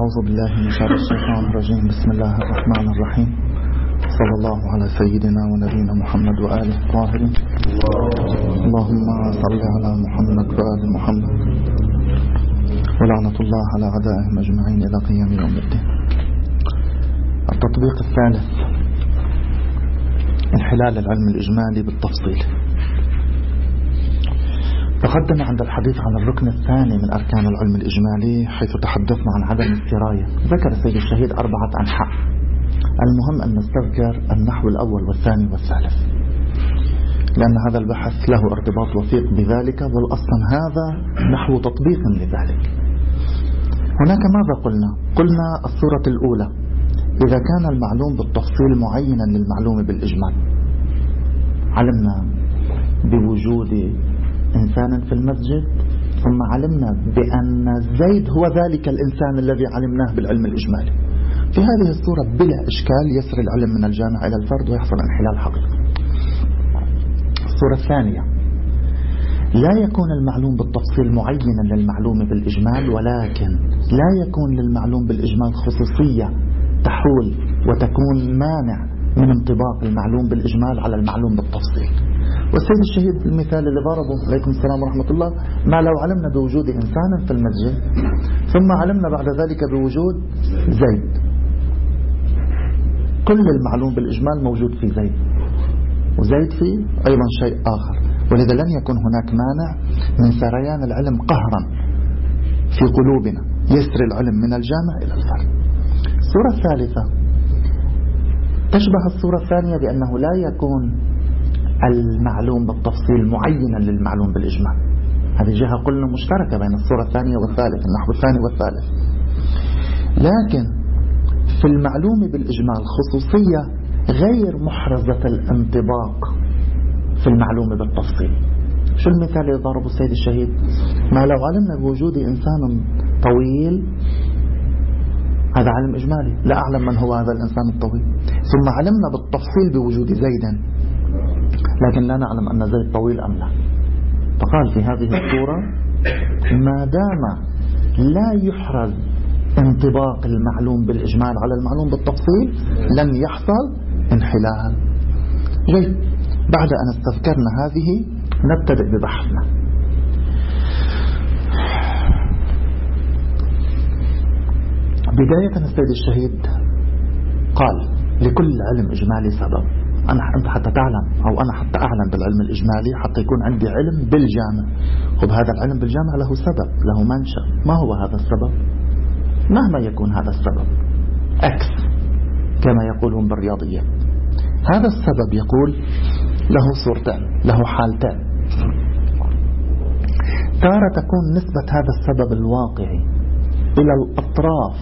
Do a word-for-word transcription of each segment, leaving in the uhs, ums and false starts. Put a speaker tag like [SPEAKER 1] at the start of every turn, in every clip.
[SPEAKER 1] أعوذ بالله من شر الشيطان الرجيم. بسم الله الرحمن الرحيم. صلى الله على سيدنا ونبينا محمد وآله الطاهرين. اللهم صل على محمد وآل محمد، ولعنة الله على أعدائهم أجمعين إلى قيام يوم الدين. التطبيق الثالث: انحلال العلم الإجمالي بالتفصيل. تقدم عند الحديث عن الركن الثاني من أركان العلم الإجمالي حيث تحدثنا عن عدم السراية. ذكر السيد الشهيد أربعة أنحاء، المهم أن نستذكر النحو الأول والثاني والثالث، لأن هذا البحث له ارتباط وثيق بذلك، بل أصلا هذا نحو تطبيق لذلك. هناك ماذا قلنا؟ قلنا الصورة الأولى: إذا كان المعلوم بالتفصيل معينا للمعلوم بالإجمال. علمنا بوجود إنسان في المسجد، ثم علمنا بأن زيد هو ذلك الإنسان الذي علمناه بالعلم الإجمالي. في هذه الصورة بلا إشكال يسري العلم من الجامع إلى الفرد ويحصل انحلال حقيقي. الصورة الثانية: لا يكون المعلوم بالتفصيل معينا للمعلوم بالإجمال، ولكن لا يكون للمعلوم بالإجمال خصوصية تحول وتكون مانع من انطباق المعلوم بالإجمال على المعلوم بالتفصيل. والسيد الشهيد المثال اللي ضربه، عليكم السلام ورحمة الله: ما لو علمنا بوجود إنسان في المسجد ثم علمنا بعد ذلك بوجود زيد، كل المعلوم بالإجمال موجود في زيد، وزيد فيه أيضا شيء آخر، ولذا لن يكون هناك مانع من سريان العلم قهرا في قلوبنا، يسري العلم من الجامع إلى الفرد. الصورة الثالثة تشبه الصورة الثانية بأنه لا يكون المعلوم بالتفصيل معينا للمعلوم بالإجمال. هذه جهة قلنا مشتركة بين الصورة الثانية والثالثة، النحو الثاني والثالث. لكن في المعلوم بالإجمال خصوصية غير محرزة الانطباق في المعلوم بالتفصيل. شو المثال اللي ضربه السيد الشهيد؟ ما لو علمنا بوجود إنسان طويل، هذا علم إجمالي، لا أعلم من هو هذا الإنسان الطويل، ثم علمنا بالتفصيل بوجود زيد، لكن لا نعلم أن زيد طويل أم لا. فقال في هذه الصورة: ما دام لا يحرز انطباق المعلوم بالإجمال على المعلوم بالتفصيل لن يحصل انحلال. جيد، بعد أن استذكرنا هذه نبتدئ ببحثنا. بداية السيد الشهيد قال: لكل علم إجمالي سبب. أنا أنت حتى تعلم أو أنا حتى أعلم بالعلم الإجمالي حتى يكون عندي علم بالجامع. خب هذا العلم بالجامع له سبب، له منشأ. ما هو هذا السبب؟ مهما يكون هذا السبب أكس كما يقولون بالرياضية. هذا السبب يقول له صورتين، له حالتين. تارة تكون نسبة هذا السبب الواقعي إلى الأطراف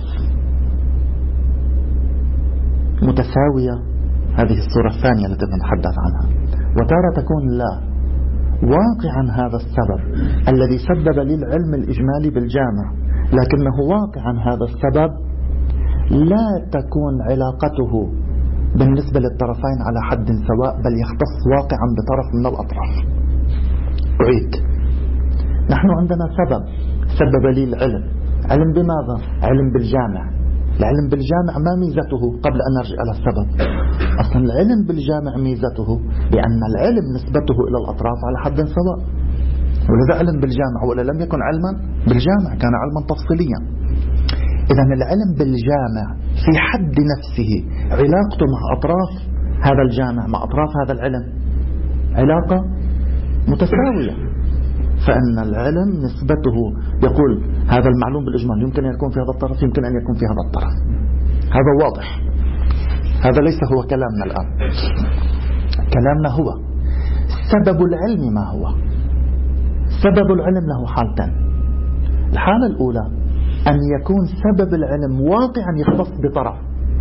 [SPEAKER 1] متساوية، هذه الصورة الثانية التي نتحدث عنها. وتارة تكون لا، واقعا هذا السبب الذي سبب لي العلم الإجمالي بالجامع، لكنه واقعا هذا السبب لا تكون علاقته بالنسبة للطرفين على حد سواء، بل يختص واقعا بطرف من الأطراف. أعيد: نحن عندنا سبب سبب لي العلم. علم بماذا؟ علم بالجامع. العلم بالجامع ما ميزته قبل أن نرجع إلى السبب؟ أصلا العلم بالجامع ميزته بأن العلم نسبته إلى الأطراف على حد سواء، ولذا علم بالجامع ولا لم يكن علما بالجامع، كان علما تفصيليا. إذن العلم بالجامع في حد نفسه علاقته مع أطراف هذا الجامع، مع أطراف هذا العلم، علاقة متساوية. فإن العلم نسبته، يقول هذا المعلوم بالإجمال يمكن أن يكون في هذا الطرف، يمكن أن يكون في هذا الطرف. هذا واضح، هذا ليس هو كلامنا الآن. كلامنا هو سبب العلم. ما هو سبب العلم؟ له حالتين. الحالة الأولى أن يكون سبب العلم واقعا يختص بطرف،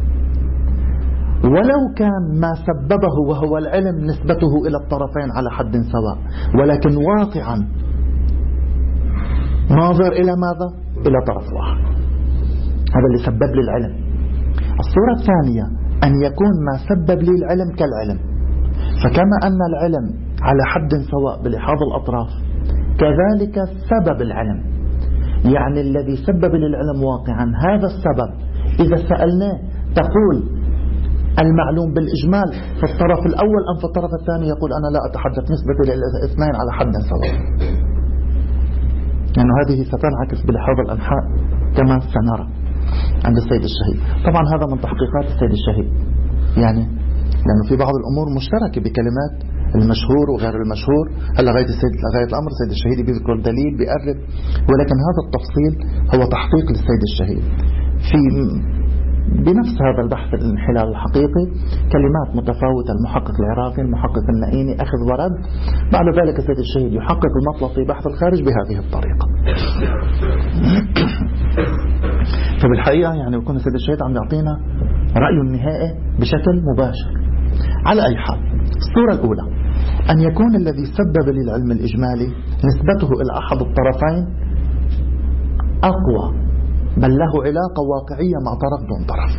[SPEAKER 1] ولو كان ما سببه وهو العلم نسبته إلى الطرفين على حد سواء، ولكن واقعا ناظر إلى ماذا؟ إلى طرف واحد. هذا اللي سبب لي العلم. الصورة الثانية أن يكون ما سبب لي العلم كالعلم، فكما أن العلم على حد سواء بلحاظ الأطراف، كذلك سبب العلم يعني الذي سبب للعلم واقعا هذا السبب إذا سألناه تقول المعلوم بالإجمال في الطرف الأول أم في الطرف الثاني، يقول أنا لا أتحدث نسبة الاثنين على حد سواء، لأن يعني هذه ستنعكس بلحاظ الأنحاء كما سنرى عند السيد الشهيد. طبعا هذا من تحقيقات السيد الشهيد، يعني لأنه في بعض الأمور مشتركة بكلمات المشهور وغير المشهور. هلا غاية السيد غاية الأمر السيد الشهيد بيذكر دليل بيقرب، ولكن هذا التفصيل هو تحقيق للسيد الشهيد في بنفس هذا البحث الانحلال الحقيقي. كلمات متفاوتة، المحقق العراقي، المحقق النائيني، أخذ ورد. بعد ذلك السيد الشهيد يحقق المطلب في بحث الخارج بهذه الطريقة. فبالحقيقة يعني يكون السيد الشهيد عم يعطينا رأيه النهائي بشكل مباشر. على أي حال، الصورة الأولى أن يكون الذي سبب للعلم الإجمالي نسبته إلى أحد الطرفين أقوى، بل له علاقة واقعية مع طرف دون طرف.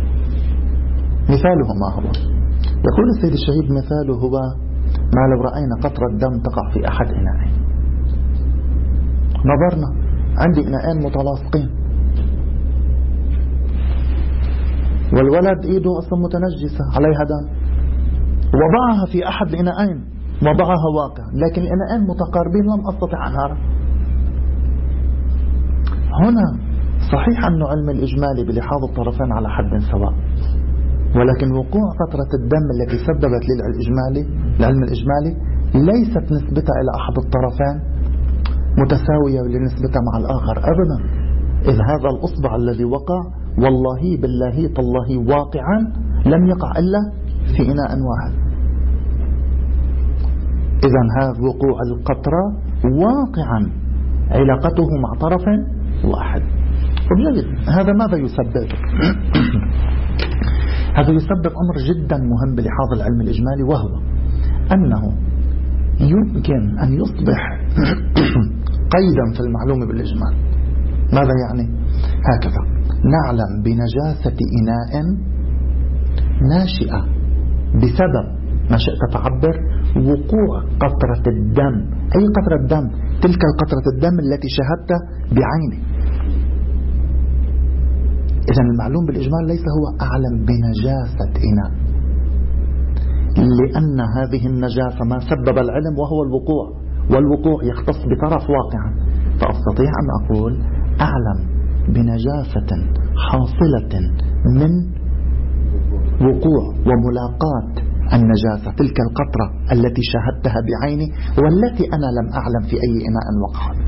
[SPEAKER 1] مثاله ما هو؟ يقول السيد الشهيد مثاله هو ما لو رأينا قطرة دم تقع في أحد إناءين، نظرنا عندي إناءين متلاصقين والولد إيده أصلا متنجسة عليها دم، وضعها في أحد الإناءين وضعها واقع، لكن الإناءين متقاربين لم أستطع أن أرى. هنا صحيح أن علم الإجمالي بلحاظ الطرفين على حد سواء، ولكن وقوع قطرة الدم التي سببت للإجمالي العلم الإجمالي ليست نسبتها إلى أحد الطرفين متساوية لنسبتها مع الآخر أبدا. إذ هذا الأصبع الذي وقع والله بالله تالله واقعا لم يقع إلا في إناء واحد. إذن هذا وقوع القطرة واقعا علاقته مع طرف واحد. هذا ماذا يسبب؟ هذا يسبب أمر جدا مهم بلحاظ العلم الإجمالي، وهو أنه يمكن أن يصبح قيدا في المعلومة بالإجمال. ماذا يعني؟ هكذا نعلم بنجاسة إناء ناشئة بسبب ما شئت تعبر وقوع قطرة الدم. أي قطرة دم؟ تلك القطرة الدم التي شاهدت بعيني. إذن المعلوم بالإجمال ليس هو أعلم بنجاسة إناء، لأن هذه النجاسة ما سبب العلم وهو الوقوع، والوقوع يختص بطرف واقعا. فأستطيع أن أقول أعلم بنجاسة حاصلة من وقوع وملاقات النجاسة، تلك القطرة التي شاهدتها بعيني والتي أنا لم أعلم في أي إناء وقعت.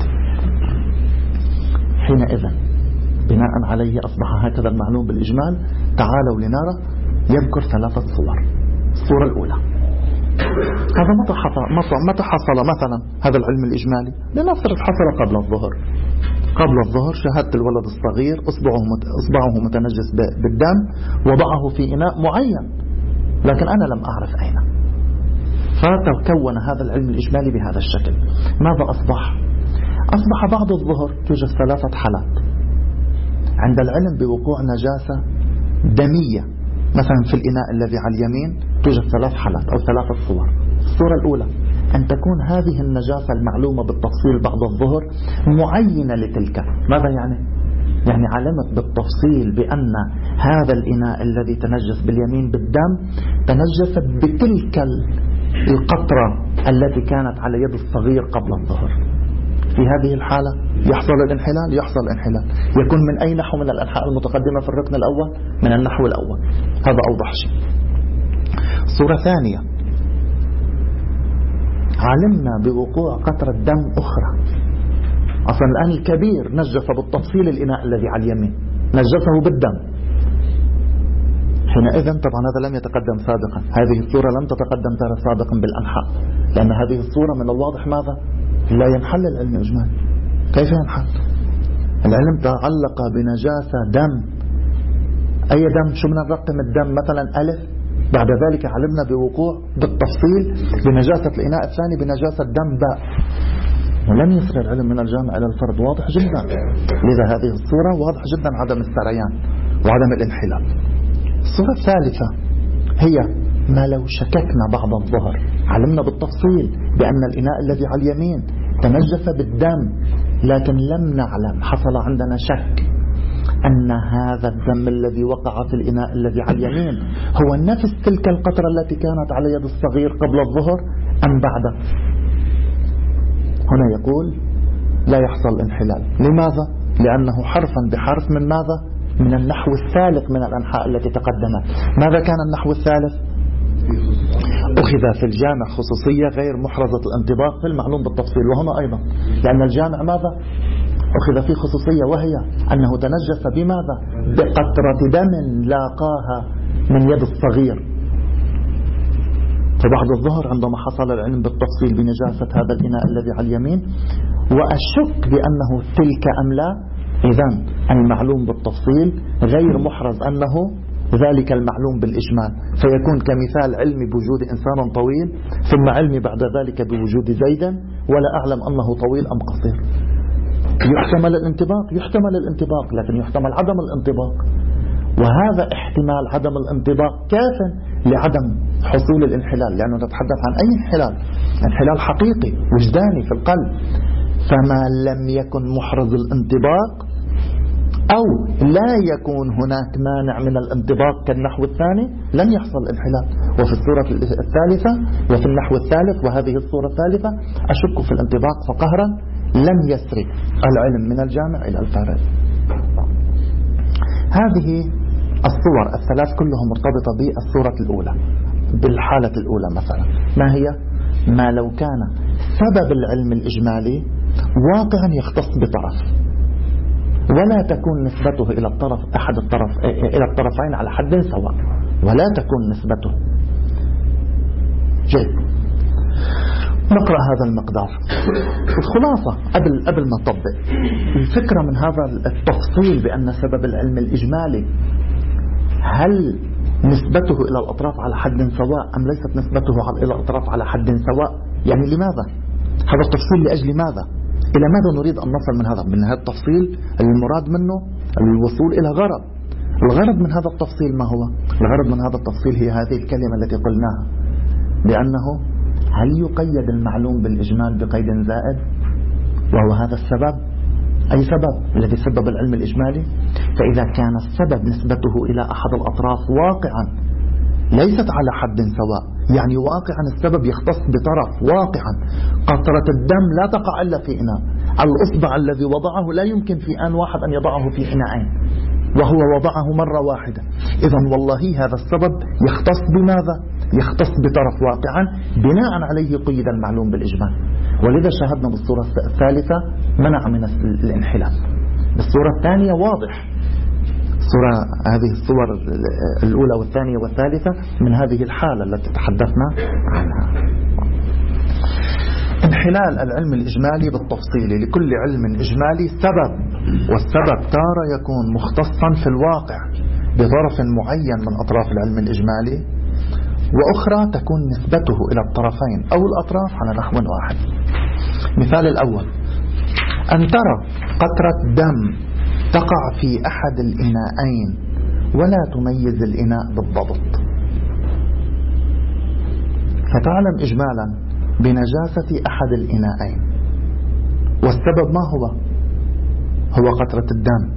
[SPEAKER 1] حينئذ بناء عليه أصبح هكذا المعلوم بالإجمال. تعالوا لنرى. يذكر ثلاثة صور. الصورة الأولى، هذا متى حصل, متى حصل مثلا هذا العلم الإجمالي؟ لنفترض حصل قبل الظهر. قبل الظهر شاهدت الولد الصغير أصبعه, أصبعه متنجس بالدم، وضعه في إناء معين لكن أنا لم أعرف أين. فتكون هذا العلم الإجمالي بهذا الشكل. ماذا أصبح؟ أصبح بعد الظهر توجد ثلاثة حالات عند العلم بوقوع نجاسة دمية. مثلا في الإناء الذي على اليمين توجد ثلاث حالات أو ثلاثة صور. الصورة الأولى أن تكون هذه النجاسة المعلومة بالتفصيل بعد الظهر معينة لتلك. ماذا يعني؟ يعني علمت بالتفصيل بأن هذا الإناء الذي تنجس باليمين بالدم تنجست بتلك القطرة التي كانت على يد الصغير قبل الظهر. في هذه الحالة يحصل الانحلال، يحصل الانحلال. يكون من أي نحو من الأنحاء المتقدمة في الركن الأول؟ من النحو الأول. هذا أوضح شيء. صورة ثانية، علمنا بوقوع قطرة دم أخرى. أصلا الآن الكبير نجس بالتفصيل الإناء الذي على اليمين، نجسه بالدم. حينئذ طبعا هذا لم يتقدم سابقا. هذه الصورة لم تتقدم سابقا بالأنحاء، لأن هذه الصورة من الواضح ماذا؟ لا ينحل العلم الإجمالي. كيف ينحل؟ العلم تعلق بنجاسة دم. أي دم؟ شو من الرقم الدم؟ مثلا ألف. بعد ذلك علمنا بوقوع بالتفصيل بنجاسة الإناء الثاني بنجاسة دم باء، ولم يصل العلم من الجامع إلى الفرد. واضح جدا. لذا هذه الصورة واضح جدا عدم السريان وعدم الانحلال. الصورة الثالثة هي ما لو شككنا بعد الظهر، علمنا بالتفصيل بأن الإناء الذي على اليمين تنجس بالدم، لكن لم نعلم، حصل عندنا شك أن هذا الدم الذي وقع في الإناء الذي على اليمين هو نفس تلك القطرة التي كانت على يد الصغير قبل الظهر أم بعد. هنا يقول لا يحصل انحلال. لماذا؟ لأنه حرفا بحرف من ماذا؟ من النحو الثالث من الأنحاء التي تقدمت. ماذا كان النحو الثالث؟ أخذ في الجامع خصوصية غير محرزة الانطباق في المعلوم بالتفصيل. وهنا أيضا لأن الجامع ماذا؟ أخذ فيه خصوصية، وهي أنه تنجس بماذا؟ بقطرة دم لاقاها من يد الصغير. فبعد الظهر عندما حصل العلم بالتفصيل بنجاسة هذا الإناء الذي على اليمين وأشك بأنه تلك أم لا، إذن المعلوم بالتفصيل غير محرز أنه ذلك المعلوم بالإجمال، فيكون كمثال علمي بوجود إنسان طويل ثم علمي بعد ذلك بوجود زيد ولا أعلم أنه طويل أم قصير. يحتمل الانطباق، يحتمل الانطباق، لكن يحتمل عدم الانطباق، وهذا احتمال عدم الانطباق كاف لعدم حصول الانحلال، لأنه نتحدث عن أي انحلال؟ انحلال حقيقي وجداني في القلب. فما لم يكن محرز الانطباق أو لا يكون هناك مانع من الانطباق كالنحو الثاني لن يحصل انحلال. وفي الصورة الثالثة وفي النحو الثالث وهذه الصورة الثالثة أشك في الانطباق، فقهرا لم يسري العلم من الجامع إلى الفارغ. هذه الصور الثلاث كلها مرتبطة بالصورة الأولى. بالحالة الأولى مثلا ما هي؟ ما لو كان سبب العلم الإجمالي واقعا يختص بطرف ولا تكون نسبته إلى الطرف أحد الطرف إلى الطرفين على حد سواء، ولا تكون نسبته. جيد، نقرأ هذا المقدار. الخلاصة قبل قبل ما نطبق الفكرة من هذا التفصيل بأن سبب العلم الإجمالي هل نسبته إلى الأطراف على حد سواء أم ليست نسبته إلى الأطراف على حد سواء؟ يعني لماذا؟ هذا التفصيل لأجل ماذا؟ إلى ماذا نريد أن نصل من هذا؟ من هذا التفصيل المراد منه الوصول إلى غرض. الغرض من هذا التفصيل ما هو؟ الغرض من هذا التفصيل هي هذه الكلمة التي قلناها، بأنه هل يقيد المعلوم بالإجمال بقيد زائد؟ وهو هذا السبب. أي سبب؟ الذي سبب العلم الإجمالي. فإذا كان السبب نسبته إلى أحد الأطراف واقعا ليست على حد سواء، يعني واقعا السبب يختص بطرف واقعا، قطرة الدم لا تقع إلا في إناء، الأصبع الذي وضعه لا يمكن في آن واحد أن يضعه في إناءين وهو وضعه مرة واحدة. إذن والله هذا السبب يختص بماذا؟ يختص بطرف واقعا، بناء عليه قيد المعلوم بالإجمال. ولذا شاهدنا بالصورة الثالثة منع من الانحلال. بالصورة الثانية واضح. الصورة هذه الصور الأولى والثانية والثالثة من هذه الحالة التي تحدثنا عنها. انحلال العلم الإجمالي بالتفصيل. لكل علم إجمالي سبب، والسبب تارة يكون مختصا في الواقع بظرف معين من أطراف العلم الإجمالي، وأخرى تكون نسبته إلى الطرفين أو الأطراف على نحو واحد. مثال الأول: أن ترى قطرة دم تقع في أحد الإناءين ولا تميز الإناء بالضبط، فتعلم إجمالا بنجاسة أحد الإناءين. والسبب ما هو؟ هو قطرة الدم.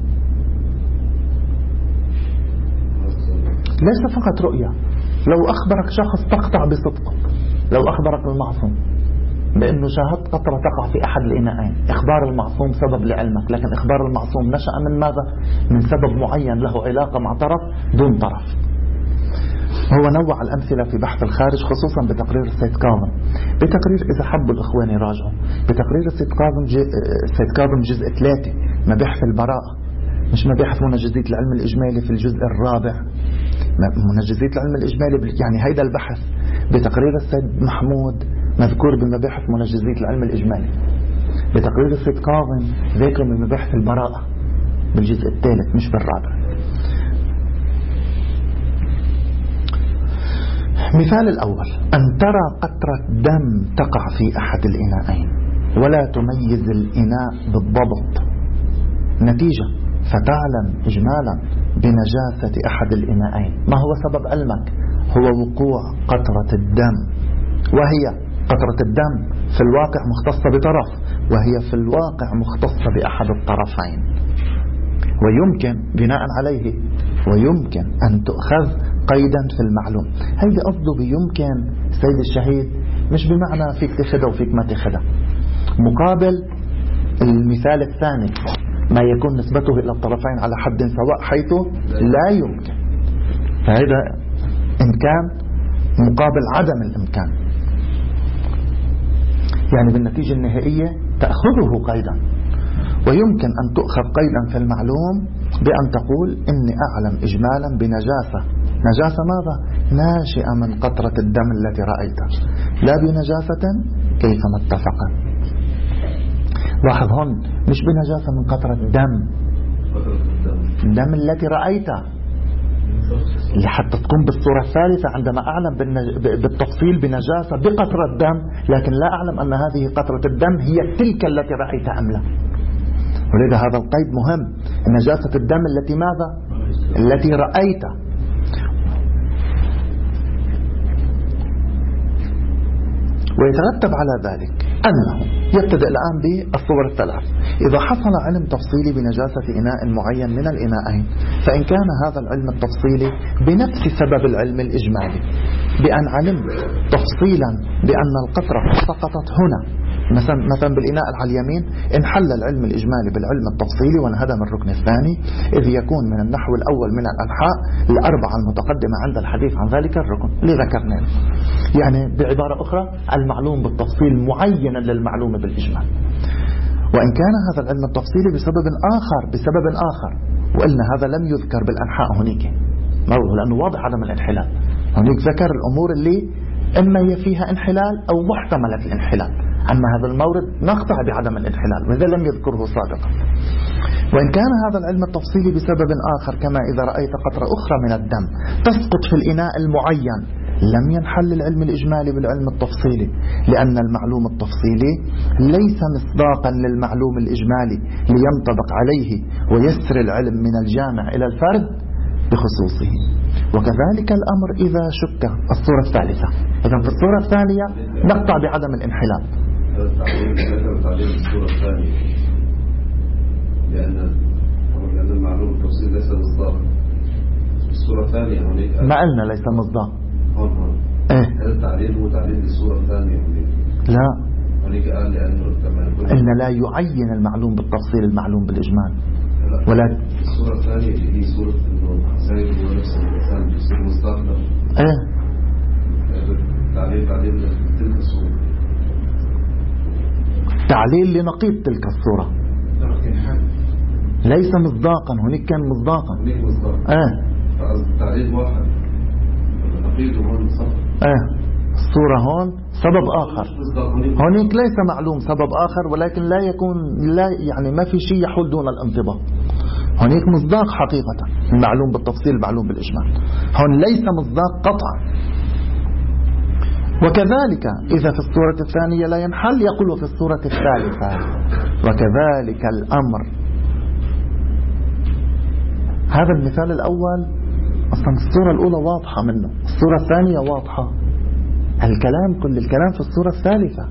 [SPEAKER 1] ليس فقط رؤية. لو أخبرك شخص تقطع بصدقك، لو أخبرك المعصوم بأنه شاهدت قطرة تقع في أحد الإناءين، إخبار المعصوم سبب لعلمك، لكن إخبار المعصوم نشأ من ماذا؟ من سبب معين له علاقة مع طرف دون طرف. هو نوع الأمثلة في بحث الخارج، خصوصا بتقرير السيد كاظم. بتقرير إذا حبوا الإخوان يراجعوا بتقرير السيد كاظم، السيد كاظم جزء ثلاثة، مباحث البراءة، مش مباحث منجزية العلم الإجمالي في الجزء الرابع. منجزية العلم الإجمالي يعني هيدا البحث بتقرير السيد محمود مذكور بمباحث منجزية العلم الإجمالي. بتقرير السيد كاظم ذكر من مباحث البراءة بالجزء الثالث مش بالرابع. مثال الأول: أن ترى قطرة دم تقع في أحد الإناءين ولا تميز الإناء بالضبط. نتيجة: فتعلم إجمالا بنجاسة أحد الإناءين. ما هو سبب علمك؟ هو وقوع قطرة الدم، وهي قطرة الدم في الواقع مختصة بطرف، وهي في الواقع مختصة بأحد الطرفين، ويمكن بناء عليه ويمكن أن تؤخذ قيدا في المعلوم. هيدا قصده بيمكن سيد الشهيد مش بمعنى فيك تخدها وفيك ما تخدها، مقابل المثال الثاني ما يكون نسبته إلى الطرفين على حد سواء حيث لا يمكن، فهذا إمكان مقابل عدم الإمكان، يعني بالنتيجة النهائية تأخذه قيدا. ويمكن أن تؤخذ قيدا في المعلوم بأن تقول إني أعلم إجمالا بنجاسة. نجاسة ماذا؟ ناشئة من قطرة الدم التي رأيتها، لا بنجاسة كيفما اتفق. لاحظ هون مش بنجاسة من قطرة الدم، الدم التي رأيتها، لحتى تكون بالصورة الثالثة عندما أعلم بالتفصيل بنجاسة بقطرة الدم، لكن لا أعلم أن هذه قطرة الدم هي تلك التي رأيتها أم لا. ولذا هذا القيد مهم، نجاسة الدم التي ماذا؟ التي رأيتها. ويترتب على ذلك أنه يبتدأ الآن بالصور الثلاث. إذا حصل علم تفصيلي بنجاسة إناء معين من الإناءين، فإن كان هذا العلم التفصيلي بنفس سبب العلم الإجمالي، بأن علمت تفصيلا بأن القطرة سقطت هنا مثلا مثلا بالإناء على اليمين، انحل العلم الإجمالي بالعلم التفصيلي وانهدم الركن الثاني، إذ يكون من النحو الأول من الأنحاء الأربعة المتقدمة عند الحديث عن ذلك الركن اللي ذكرناه. يعني بعبارة أخرى المعلوم بالتفصيل معينا للمعلوم بالإجمال. وإن كان هذا العلم التفصيلي بسبب آخر بسبب آخر وقلنا هذا لم يذكر بالأنحاء هناك لأنه واضح عدم الانحلال، هناك ذكر الأمور اللي إما هي فيها انحلال أو محتملة الانحلال، أما هذا المورد نقطع بعدم الانحلال وإذا لم يذكره سابقا. وإن كان هذا العلم التفصيلي بسبب آخر كما إذا رأيت قطرة أخرى من الدم تسقط في الإناء المعين، لم ينحل العلم الإجمالي بالعلم التفصيلي، لأن المعلوم التفصيلي ليس مصداقا للمعلوم الإجمالي لينطبق عليه ويسر العلم من الجامع إلى الفرد بخصوصه. وكذلك الأمر إذا شك. الصورة الثالثة، إذا في الصورة الثانية نقطع بعدم الانحلال.
[SPEAKER 2] تعليم الصورة الثانية لأن لأن المعلوم التفصيل ليس مصداقا. الصورة الثانية هناك
[SPEAKER 1] ما قلنا ليس مصداق.
[SPEAKER 2] هون هون
[SPEAKER 1] إيه؟
[SPEAKER 2] هذا التعليم هو تعليم الصورة الثانية هناك.
[SPEAKER 1] لا.
[SPEAKER 2] هناك قال لأنه كما يقول
[SPEAKER 1] إن لا يعين المعلوم بالتفصيل المعلوم بالإجمال. ولا
[SPEAKER 2] الصورة الثانية اللي هي صورة إنه زي هو نفس الإنسان بيصير مصداقا.
[SPEAKER 1] إيه؟
[SPEAKER 2] تعليل تعليل تلك الصورة.
[SPEAKER 1] تعليل لنقيض تلك الصورة. ليس مصداقا، هناك كان مصداقا.
[SPEAKER 2] هناك مصداقا.
[SPEAKER 1] إيه؟
[SPEAKER 2] التعليل واحد. نقيضه هون صح.
[SPEAKER 1] إيه؟ الصورة هون سبب آخر، هناك ليس معلوم سبب آخر، ولكن لا يكون لا يعني ما في شيء يحول دون الانطباق. هناك مصداق حقيقة، المعلوم بالتفصيل المعلوم بالإجمال. هون ليس مصداق قطعا. وكذلك إذا في الصورة الثانية لا ينحل يقول في الصورة الثالثة وكذلك الأمر. هذا المثال الأول أصلا الصورة الأولى واضحة منه، الصورة الثانية واضحة. الكلام كل الكلام في الصورة الثالثة،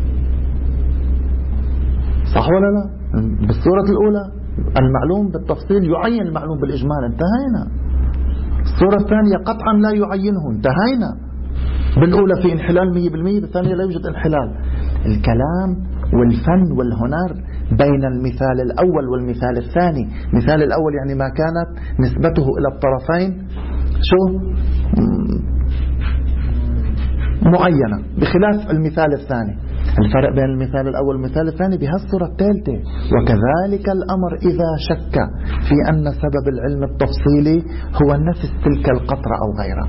[SPEAKER 1] صح ولا لا؟ بالصورة الأولى المعلوم بالتفصيل يعين المعلوم بالإجمال، انتهينا. الصورة الثانية قطعا لا يعينه، انتهينا. بالأولى في انحلال مية بالمية، بالثانية لا يوجد انحلال. الكلام والفن والهنر بين المثال الأول والمثال الثاني. المثال الأول يعني ما كانت نسبته إلى الطرفين شو معينة، بخلاف المثال الثاني. الفرق بين المثال الأول والمثال الثاني بهالصورة الثالثة. وكذلك الأمر إذا شك في أن سبب العلم التفصيلي هو نفس تلك القطرة أو غيرها،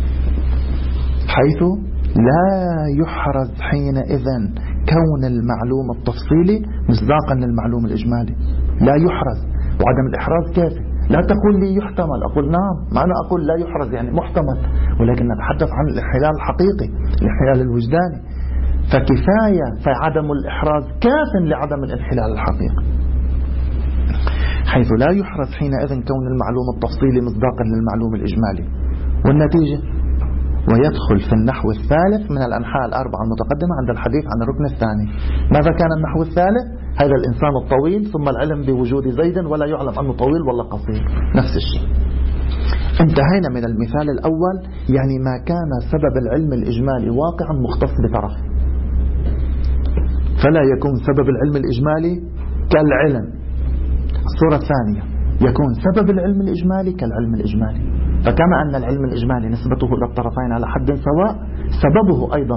[SPEAKER 1] حيث لا يحرز حينئذ كون المعلوم التفصيلي مصداقا للمعلوم الإجمالي، لا يحرز. وعدم الإحراز كافي. لا تقول لي يحتمل، أقول نعم، ما أنا أقول لا يحرز يعني محتمل، ولكن نتحدث عن الانحلال الحقيقي، الانحلال الوجداني، فكفاية فعدم الإحراز كاف لعدم الانحلال الحقيقي، حيث لا يحرز حينئذ كون المعلوم التفصيلي مصداقا للمعلوم الإجمالي. والنتيجة ويدخل في النحو الثالث من الأنحاء الأربعة المتقدمة عند الحديث عن الركن الثاني. ماذا كان النحو الثالث؟ هذا الإنسان الطويل، ثم العلم بوجود زيد ولا يعلم أنه طويل ولا قصير، نفس الشيء. انتهينا من المثال الأول، يعني ما كان سبب العلم الإجمالي واقعا مختص بطرف، فلا يكون سبب العلم الإجمالي كالعلم. الصورة الثانية يكون سبب العلم الإجمالي كالعلم الإجمالي، فكما أن العلم الإجمالي نسبته إلى الطرفين على حد سواء، سببه أيضا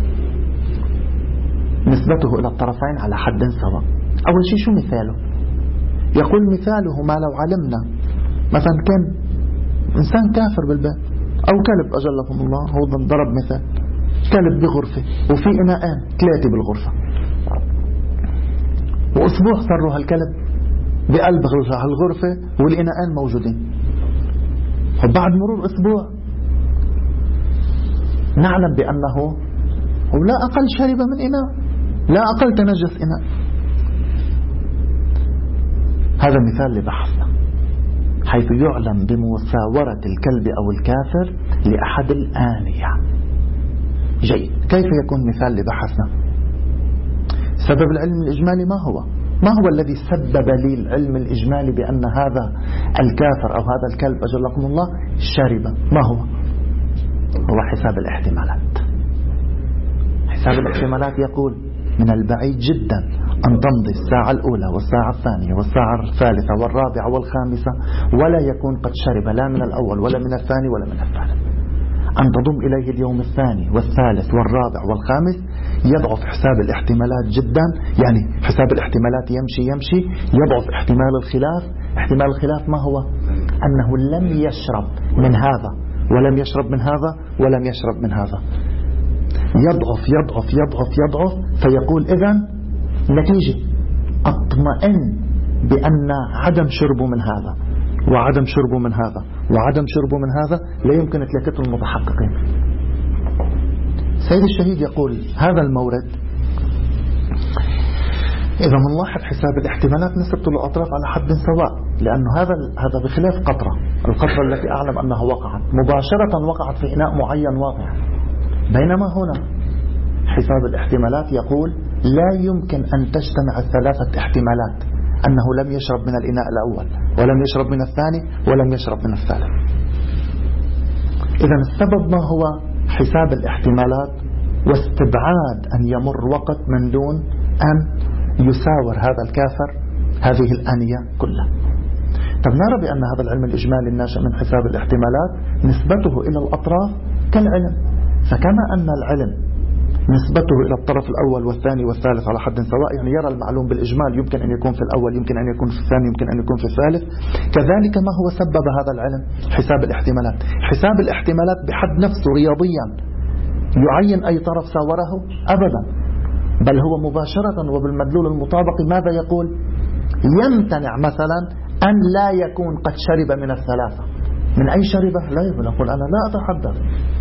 [SPEAKER 1] نسبته إلى الطرفين على حد سواء. أول شيء شو مثاله؟ يقول مثاله ما لو علمنا مثلا كان إنسان كافر بالبيت أو كلب أجلكم الله، هو ضرب مثال كلب بغرفة وفي إناءان ثلاثة بالغرفة، وأسبوع صاروا هالكلب بقلب هالغرفة والإناءان موجودين، وبعد مرور أسبوع نعلم بأنه هو لا أقل شرب من إناء، لا أقل تنجس إناء. هذا مثال لبحثنا، حيث يعلم بمساورة الكلب أو الكافر لأحد الآنية. جيد، كيف يكون مثال لبحثنا؟ سبب العلم الإجمالي ما هو؟ ما هو الذي سبب لي العلم الإجمالي بأن هذا الكافر أو هذا الكلب أجلكم الله شرب؟ ما هو؟ هو حساب الاحتمالات. حساب الاحتمالات يقول من البعيد جدا أن تمضي الساعة الأولى والساعة الثانية والساعة الثالثة والرابعة والخامسة ولا يكون قد شرب لا من الأول ولا من الثاني ولا من الثالث. أن تضم إليه اليوم الثاني والثالث والرابع والخامس يضعف حساب الاحتمالات جدا. يعني حساب الاحتمالات يمشي يمشي يضعف احتمال الخلاف. احتمال الخلاف ما هو؟ أنه لم يشرب من هذا ولم يشرب من هذا ولم يشرب من هذا. يضعف يضعف يضعف يضعف فيقول إذن نتيجة أطمئن بأن عدم شربه من هذا وعدم شربه من هذا وعدم شربه من هذا لا يمكن ثلاثة المتحققين. سيد الشهيد يقول هذا المورد إذا نلاحظ حساب الاحتمالات نسبة الأطراف على حد سواء، لأنه هذا هذا بخلاف قطرة. القطرة التي أعلم أنها وقعت مباشرة وقعت في إناء معين واضح، بينما هنا حساب الاحتمالات يقول لا يمكن أن تجتمع الثلاثة احتمالات، أنه لم يشرب من الإناء الأول ولم يشرب من الثاني ولم يشرب من الثالث. إذن السبب ما هو؟ حساب الاحتمالات واستبعاد أن يمر وقت من دون أن يساور هذا الكافر هذه الآنية كلها. طب نرى بأن هذا العلم الإجمالي الناشئ من حساب الاحتمالات نسبته إلى الأطراف كالعلم، فكما أن العلم نسبته إلى الطرف الأول والثاني والثالث على حد سواء، يعني يرى المعلوم بالإجمال يمكن أن يكون في الأول يمكن أن يكون في الثاني يمكن أن يكون في الثالث، كذلك ما هو سبب هذا العلم؟ حساب الاحتمالات. حساب الاحتمالات بحد نفسه رياضيا يعين أي طرف ساوره؟ أبدا، بل هو مباشرة وبالمدلول المطابق ماذا يقول؟ يمتنع مثلا أن لا يكون قد شرب من الثلاثة. من أي شربه؟ لا يقول أقول أنا لا أتحدث.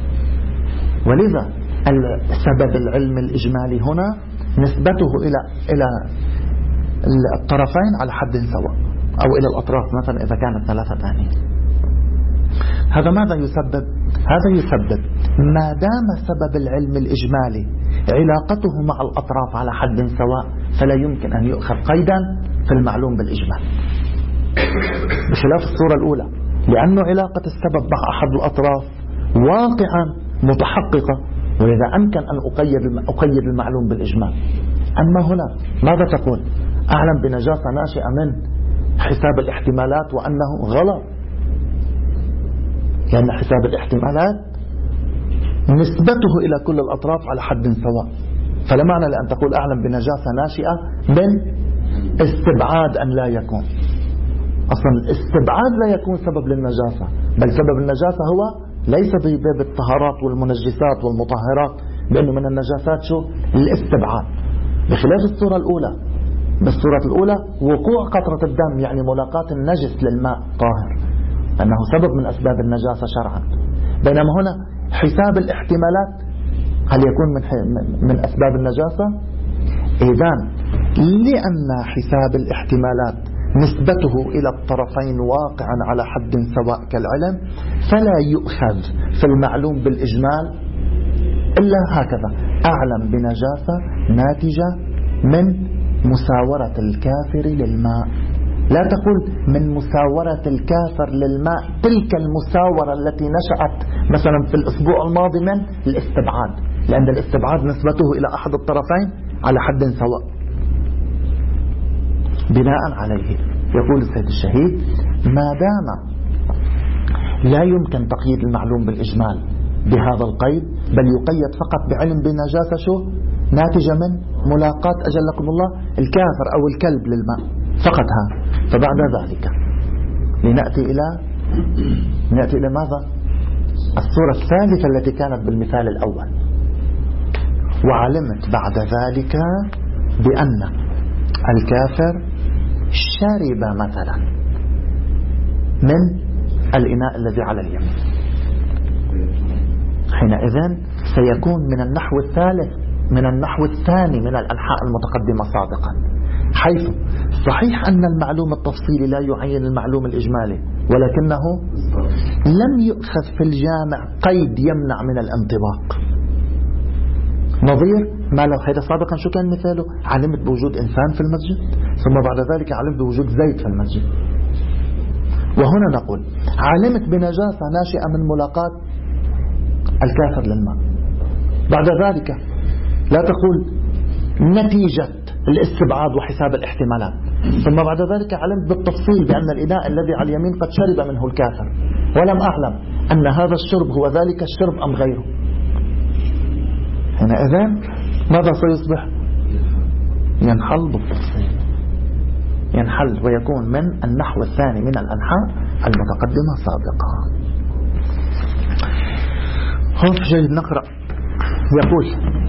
[SPEAKER 1] ولذا السبب العلم الإجمالي هنا نسبته إلى إلى الطرفين على حد سواء أو إلى الأطراف مثلا إذا كانت ثلاثة ثانية. هذا ماذا يسبب؟ هذا يسبب ما دام سبب العلم الإجمالي علاقته مع الأطراف على حد سواء فلا يمكن أن يؤخذ قيدا في المعلوم بالإجمال، بخلاف الصورة الأولى، لأنه علاقة السبب مع أحد الأطراف واقعا متحققة، ولذا أمكن أن أقيد أقيد المعلوم بالإجمال. أما هنا ماذا تقول؟ أعلم بنجاسة ناشئة من حساب الاحتمالات وأنه غلط، لأن حساب الاحتمالات نسبته إلى كل الأطراف على حد سواء، فلا معنى لأن تقول أعلم بنجاسة ناشئة من استبعاد أن لا يكون. أصلا الاستبعاد لا يكون سبب للنجاسة، بل سبب النجاسة هو ليس بباب الطهارات والمنجسات والمطهرات، بأنه من النجاسات شو؟ الاستبعاد، بخلاف الصورة الأولى. بالصورة الأولى وقوع قطرة الدم يعني ملاقاة النجس للماء طاهر، أنه سبب من أسباب النجاسة شرعا. بينما هنا حساب الاحتمالات هل يكون من, من أسباب النجاسة؟ إذن لأن حساب الاحتمالات نسبته إلى الطرفين واقعا على حد سواء كالعلم، فلا يؤخذ في المعلوم بالإجمال إلا هكذا: أعلم بنجاسة ناتجة من مساورة الكافر للماء. لا تقول من مساورة الكافر للماء تلك المساورة التي نشأت مثلا في الأسبوع الماضي من الاستبعاد، لأن الاستبعاد نسبته إلى أحد الطرفين على حد سواء. بناء عليه يقول السيد الشهيد: ما دام لا يمكن تقييد المعلوم بالإجمال بهذا القيد، بل يقيد فقط بعلم بنجاسة شو ناتجة من ملاقاة أجلكم الله الكافر أو الكلب للماء فقط ها، فبعد ذلك لنأتي إلى نأتي إلى ماذا؟ الصورة الثالثة التي كانت بالمثال الأول. وعلمت بعد ذلك بأن الكافر شرب مثلا من الإناء الذي على اليمين، حينئذ سيكون من النحو الثالث من النحو الثاني من الأنحاء المتقدمة سابقا، حيث صحيح أن المعلوم التفصيلي لا يعين المعلوم الإجمالي، ولكنه لم يؤخذ في الجامع قيد يمنع من الانطباق. نظير ما لو هذا سابقا شو كان مثاله؟ علمت بوجود إنسان في المسجد، ثم بعد ذلك علمت بوجود زيت في المسجد. وهنا نقول علمت بنجاسة ناشئة من ملاقاة الكافر للماء، بعد ذلك لا تقول نتيجة الاستبعاد وحساب الاحتمالات، ثم بعد ذلك علمت بالتفصيل بأن الإناء الذي على اليمين قد شرب منه الكافر، ولم أعلم أن هذا الشرب هو ذلك الشرب أم غيره. حينئذ ماذا سيصبح؟ ينحل بالتفصيل، ينحل ويكون من النحو الثاني من الأنحاء المتقدمة سابقا. خوف جيد نقرأ. يقول: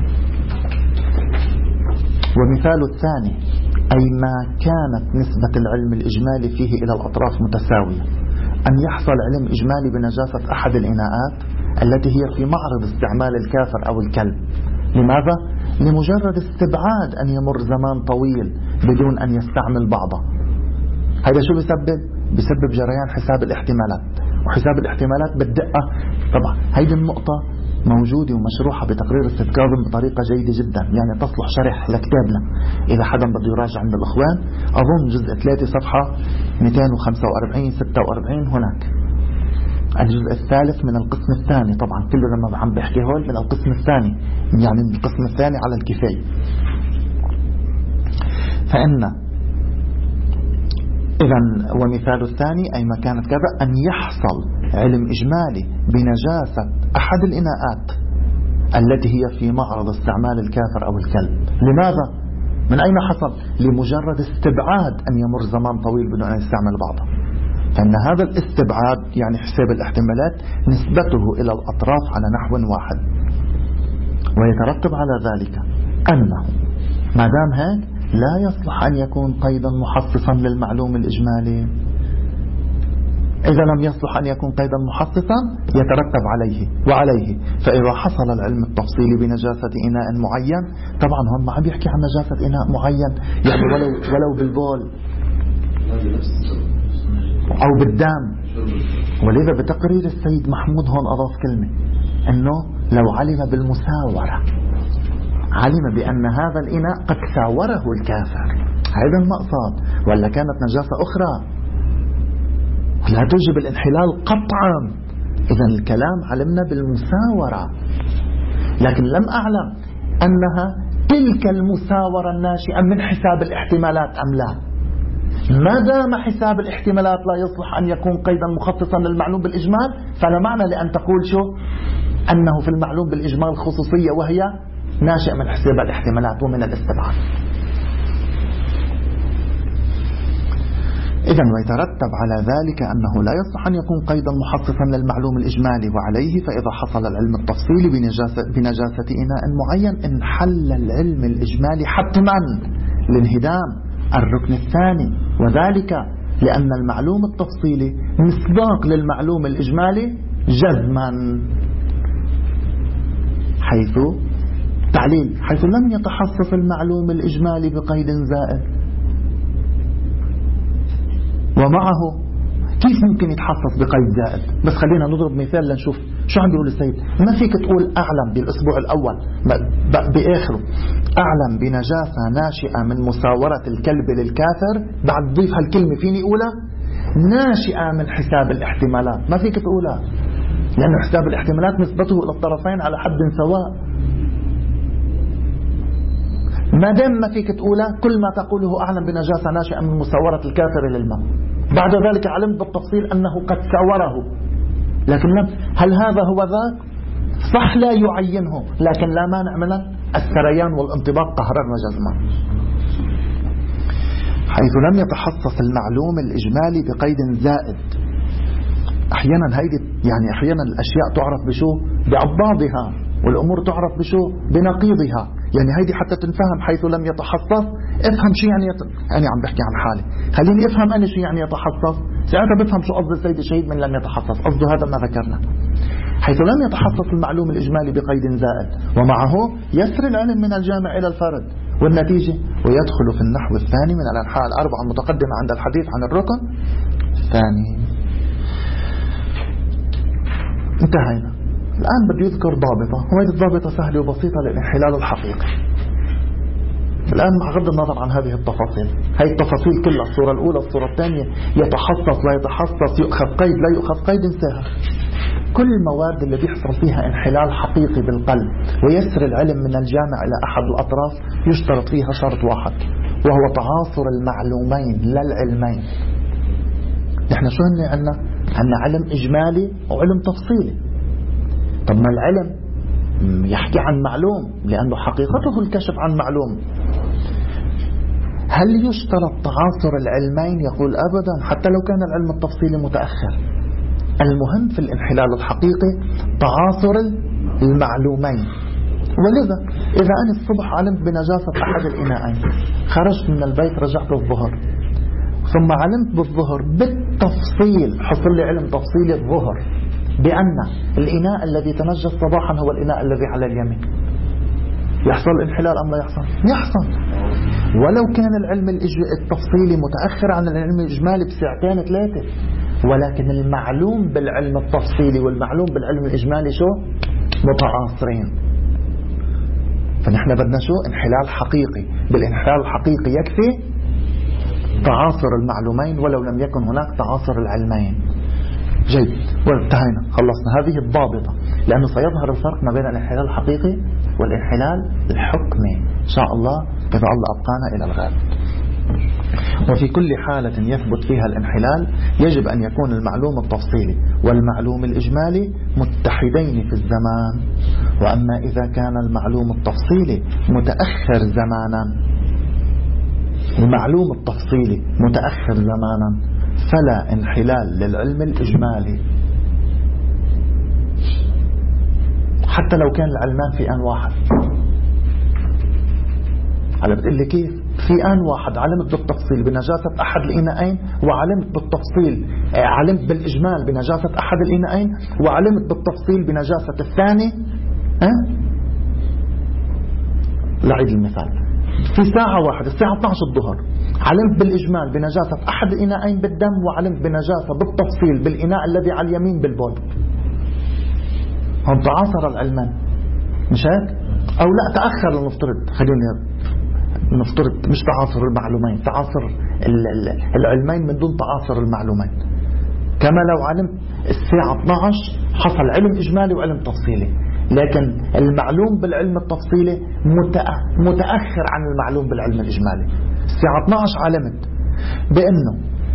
[SPEAKER 1] ومثال الثاني أي ما كانت نسبة العلم الإجمالي فيه إلى الأطراف متساوية، أن يحصل علم إجمالي بنجاسة أحد الإناءات التي هي في معرض استعمال الكافر أو الكلب. لماذا؟ لمجرد استبعاد أن يمر زمان طويل بدون أن يستعمل بعضه. هذا شو بيسبب؟ بيسبب جريان حساب الاحتمالات، وحساب الاحتمالات بالدقة. طبعا هذه النقطة موجودة ومشروحة بتقرير السيد كاظم بطريقة جيدة جدا، يعني تصلح شرح لكتابنا إذا حدا بده يراجع عند الأخوان. أظن جزء ثلاثة صفحة مئتين وخمسة وأربعين ستة وأربعين هناك. الجزء الثالث من القسم الثاني، طبعا كله لما عم بحكي هول من القسم الثاني، يعني من القسم الثاني على الكفاية. فإن إذن ومثال الثاني أي ما كانت كذا أن يحصل علم إجمالي بنجاسة أحد الإناءات التي هي في معرض استعمال الكافر أو الكلب. لماذا؟ من أين حصل؟ لمجرد استبعاد أن يمر زمان طويل بدون أن يستعمل بعضه. فإن هذا الاستبعاد يعني حساب الاحتمالات نسبته إلى الأطراف على نحو واحد، ويترتب على ذلك أنه ما دام هيك لا يصلح أن يكون قيدا محصصا للمعلوم الإجمالي. إذا لم يصلح أن يكون قيدا محصصا يترتب عليه وعليه فإذا حصل العلم التفصيلي بنجاسة إناء معين، طبعا هم ما عم يحكي عن نجاسة إناء معين، يعني ولو ولو بالبول أو بالدم. ولذا بتقرير السيد محمود هون أضاف كلمة أنه لو علم بالمساورة، علم بأن هذا الإناء قد ساوره الكافر، هذا المقصد، ولا كانت نجاسة أخرى لا توجب الانحلال قطعا. إذن الكلام علمنا بالمساورة، لكن لم أعلم أنها تلك المساورة الناشئة من حساب الاحتمالات أم لا. ما دام حساب الاحتمالات لا يصلح أن يكون قيدا مخصصا للمعلوم بالإجمال، فلا معنى لأن تقول شو أنه في المعلوم بالإجمال خصوصية وهي ناشئ من حساب الاحتمالات ومن الاستبعاد. إذن ويترتب على ذلك أنه لا يصلح أن يكون قيدا محصصا للمعلوم الإجمالي، وعليه فإذا حصل العلم التفصيلي بنجاسة, بنجاسة إناء معين انحل العلم الإجمالي حتما لانهدام الركن الثاني، وذلك لأن المعلوم التفصيلي مصداق للمعلوم الإجمالي جزما، حيث تعليل حيث لم يتحصص المعلوم الإجمالي بقيد زائد. ومعه كيف ممكن يتحسس بقيد زائد؟ بس خلينا نضرب مثال لنشوف شو عم بيقول السيد. ما فيك تقول أعلم بالأسبوع الأول بآخره أعلم بنجاسة ناشئة من مساورة الكلب للكافر، بعد ضيف هالكلمة فيني أقولها ناشئة من حساب الاحتمالات. ما فيك تقولها لأن حساب الاحتمالات نسبته إلى الطرفين على حد سواء. ما دام ما فيك تقولها كل ما تقوله أعلم بنجاسة ناشئة من مساورة الكافر للماء، بعد ذلك علمت بالتفصيل أنه قد ساوره، لكن لم. هل هذا هو ذاك؟ صح لا يعينه، لكن لا مانع من السريان والانطباق قهرا وجزما. حيث لم يتحصص المعلوم الإجمالي بقيد زائد. أحيانا هيدي يعني أحيانا الأشياء تعرف بشو؟ بعضادها، والأمور تعرف بشو؟ بنقيضها. يعني هيدي حتى تنفهم حيث لم يتحصص افهم شو يعني يت... أنا عم بحكي عن حالي، خليني افهم أنا شو يعني يتحصص، ساعتها بفهم شو قصد السيد الشهيد من لم يتحصص، قصده هذا ما ذكرنا. حيث لم يتحصص المعلوم الإجمالي بقيد زائد ومعه يسر العلم من الجامع إلى الفرد، والنتيجة ويدخل في النحو الثاني من الأنحاء الأربعة المتقدمة عند الحديث عن الركن الثاني. انتهينا. الآن بدي يذكر ضابطة، وهذه الضابطة سهلة وبسيطة للانحلال الحقيقي. الآن مع غض النظر عن هذه التفاصيل، هذه التفاصيل كلها الصورة الأولى الصورة الثانية، يتحصص لا يتحصص، يؤخذ قيد لا يؤخذ قيد، انساها. كل المواد اللي بيحصل فيها انحلال حقيقي بالقلب ويسر العلم من الجامع إلى أحد الأطراف يشترط فيها شرط واحد، وهو تعاصر المعلومين لا العلمين. نحن شو هن عنا؟ عنا علم إجمالي وعلم تفصيلي. طب ما العلم يحكي عن معلوم لأنه حقيقته الكشف عن معلوم. هل يشترط تعاصر العلمين؟ يقول أبدا، حتى لو كان العلم التفصيلي متأخر. المهم في الانحلال الحقيقي تعاصر المعلومين. ولذا إذا أنا الصبح علمت بنجاسة أحد الإناءين، خرجت من البيت رجعت الظهر، ثم علمت بالظهر بالتفصيل، حصل لي علم تفصيلي الظهر بأن الإناء الذي تنجس صباحا هو الإناء الذي على اليمين، يحصل انحلال أم لا يحصل؟ يحصل. ولو كان العلم التفصيلي متأخر عن العلم الإجمالي بساعتين ثلاثة، ولكن المعلوم بالعلم التفصيلي والمعلوم بالعلم الإجمالي شو؟ متعاصرين. فنحن بدنا شو؟ انحلال حقيقي. بالانحلال الحقيقي يكفي تعاصر المعلومين ولو لم يكن هناك تعاصر العلمين. جيد، وانتهينا، خلصنا هذه الضابطة، لأنه سيظهر الفرق ما بين الانحلال الحقيقي والانحلال الحكمي إن شاء الله إذا الله أبقانا إلى الغد. وفي كل حالة يثبت فيها الانحلال يجب أن يكون المعلوم التفصيلي والمعلوم الإجمالي متحدين في الزمان. وأما إذا كان المعلوم التفصيلي متأخر زمانا، المعلوم التفصيلي متأخر زمانا، فلا انحلال للعلم الإجمالي حتى لو كان العلمان في آن واحد. على بتقول لي كيف؟ في آن واحد علمت بالتفصيل بنجاسة أحد الإناءين، وعلمت بالتفصيل علمت بالإجمال بنجاسة أحد الإناءين، وعلمت بالتفصيل بنجاسة الثاني. أه؟ لعيد المثال، في ساعة واحدة الساعة اثني عشر الظهر علمت بالإجمال بنجاسة أحد الإناءين بالدم، وعلمت بنجاسة بالتفصيل بالإناء الذي على اليمين بالبول. هم تعاصر العلمان، مش هيك؟ أو لا تأخر، لنفترض، خلينا نفترض مش تعاصر المعلومين، تعاصر العلمين من دون تعاصر المعلومين. كما لو علمت الساعة اثني عشر حصل علم إجمالي وعلم تفصيلي، لكن المعلوم بالعلم التفصيلي متأخر عن المعلوم بالعلم الإجمالي. الساعة اثني عشر علمت بأنه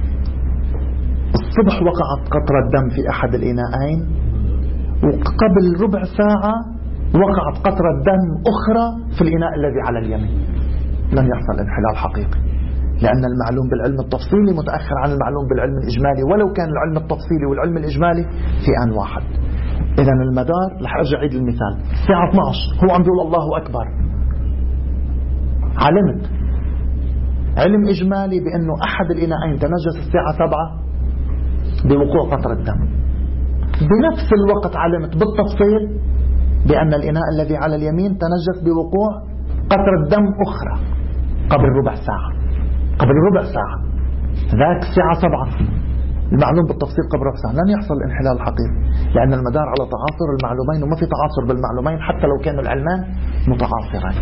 [SPEAKER 1] الصبح وقعت قطرة دم في أحد الإناءين، وقبل ربع ساعة وقعت قطرة دم أخرى في الإناء الذي على اليمين. لم يحصل انحلال حقيقي، لأن المعلوم بالعلم التفصيلي متأخر عن المعلوم بالعلم الإجمالي، ولو كان العلم التفصيلي والعلم الإجمالي في آن واحد. إذن المدار، رح أرجع عيد المثال، الساعة اثني عشر هو عم بيقول الله أكبر، علمت علم إجمالي بأنه أحد الإناءين تنجس الساعة سبعة بوقوع قطرة دم. بنفس الوقت علمت بالتفصيل بأن الإناء الذي على اليمين تنجس بوقوع قطرة دم أخرى قبل ربع ساعة قبل ربع ساعة ذاك الساعة سبعة، المعلوم بالتفصيل قبل ربع ساعة، لن يحصل الانحلال الحقيقي، لأن المدار على تعاصر المعلومين، وما في تعاصر بالمعلومين حتى لو كانوا العلمان متعاصرين.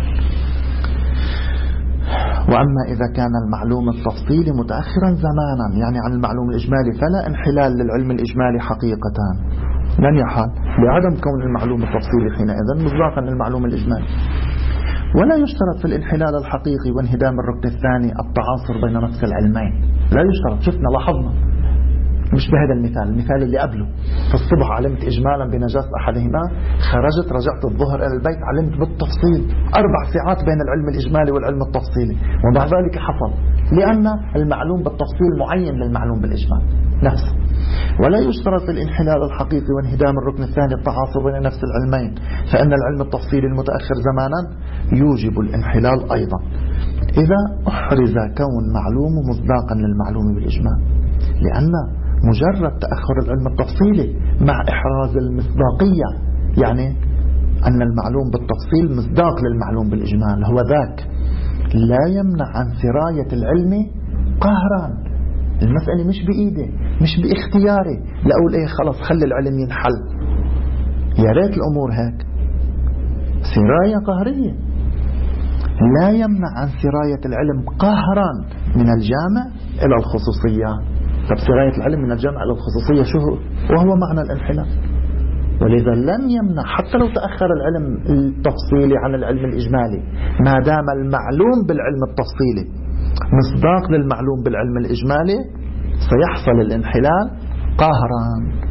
[SPEAKER 1] وأما إذا كان المعلوم التفصيلي متأخرا زمانا يعني عن المعلوم الإجمالي، فلا انحلال للعلم الإجمالي حقيقة، لن يحال لعدم كون المعلوم التفصيلي حينئذ مصداقا للمعلوم الإجمالي. ولا يشترط في الانحلال الحقيقي وانهدام الركن الثاني التعاصر بين نفس العلمين، لا يشترط. شفنا لاحظنا مش بهذا المثال، المثال اللي قبله، في الصبح علمت إجمالا بنجاسة أحدهما، خرجت رجعت الظهر إلى البيت علمت بالتفصيل أربع ساعات بين العلم الإجمالي والعلم التفصيلي، ومع ذلك حصل لأن المعلوم بالتفصيل معين للمعلوم بالإجمال نفسه. ولا يشترط في الانحلال الحقيقي وانهدام الركن الثاني التعاصر بين نفس العلمين، فإن العلم التفصيلي المتأخر زمانا يوجب الانحلال أيضا إذا أحرز كون معلوم مصداقا للمعلوم بالإجمال، لأن مجرد تأخر العلم التفصيلي مع إحراز المصداقية يعني أن المعلوم بالتفصيل مصداق للمعلوم بالإجمال، هو ذاك لا يمنع عن سراية العلم قهرا. المسألة مش بإيدي مش باختياري لأقول إيه خلاص خلي العلم ينحل، يا ريت الأمور هيك، سراية قهرية لا يمنع عن سراية العلم قهرا من الجامع إلى الخصوصية. طب سراية العلم من الجامع إلى الخصوصية شو هو؟ وهو معنى الانحلال. ولذا لن يمنع حتى لو تأخر العلم التفصيلي عن العلم الإجمالي، ما دام المعلوم بالعلم التفصيلي مصداق للمعلوم بالعلم الإجمالي سيحصل الانحلال قهرا.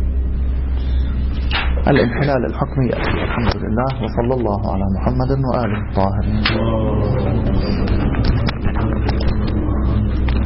[SPEAKER 1] الانحلال الحكمي. الحمد لله وصلى الله على محمد وآله الطاهرين.